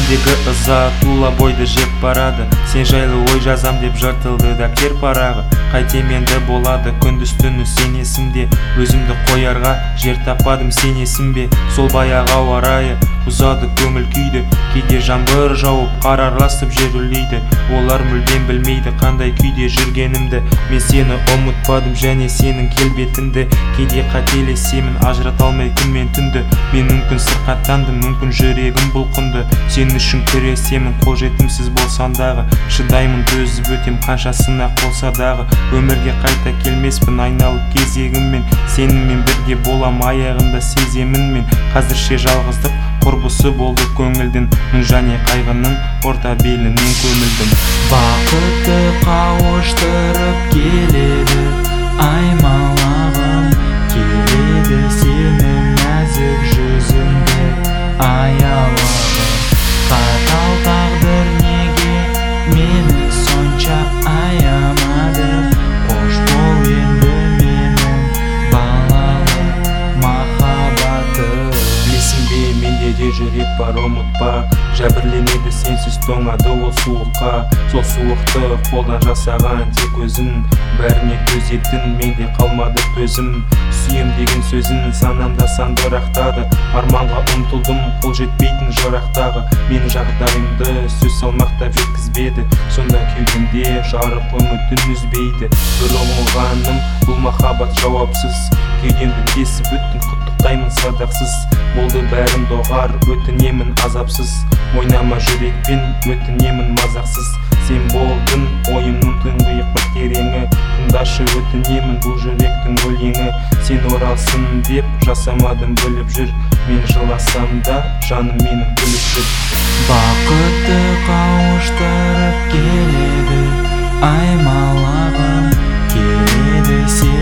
Мендегі ыза тула бойды жеп барады. Сен жайлы ой жазам деп жыртылды да кер парағы. Қайтем енді болады күндіз түні сен есімде. Өзімді қоярға жер таппадым сен есімбе. Сол баяғы ауа райы бұзады көңіл күйді. Кейде жаңбыр жауып қар араласып жер үрлейді. Олар мүлдем білмейді қандай күйде жүргенімді. Мен сені ұмытпадым және сенің келбетіңді. Кейде қателесемін ажырата алмай күн мен түнді. Мен мүмкін сырқаттандым, мүмкін жүрегім бұлқынды. Сен үшін күресемін қолжетімсіз болсам дағы. Шыдаймын төзіп өтем қаншасына болса дағы. Өмірге қайта келмеспін айналып кезегіммен. Сенімен бірге болам аяғында сеземін мен. Қазірше жалғыздық құрбысы болды көңілдің. Мұң және қайғының орта белінен көмілдім. Бақытты қауыштырып келеді аймалағым. Келеді сенің нәзік жүзіңді аялағым. Қатал тағдыр неге мені сонша аямады. Қош бол енді менің балалы махаббатым. Білесің бе менде де жүрек бар ұмытпа. Жәбірленеді сенсіз тоңады ол суыққа. Сол суықты қолдан жасаған тек өзін. Бәріне төзеттің менде қалмады төзім. Сүйем деген сөзін санамда сандырақтады. Арманға ұмтылдым қол жетпейтін жырақтағы. Менің жағдайымды сөз салмақтап жеткізбеді. Сонда кеудемде жарық үмітін үзбейді. Бір ұмылғаным бұл махаббат жауапсыз. Кеудемді кесіп өттің құттықтаймын садақсыз. Болды бәрін доғар өтінемін азапсыз. Ойнама жүрекпен өтінемін мазақсыз. Сен болдың ойымның тұңғиық бір тереңі. Тыңдашы өтінемін бұл жүректің өлеңі. Сен оралсын деп жасамадым біліп жүр. Мен жыласам да жаным менің күліп жүр. Бақытты қауыштырып келеді аймалағым. Келеді сен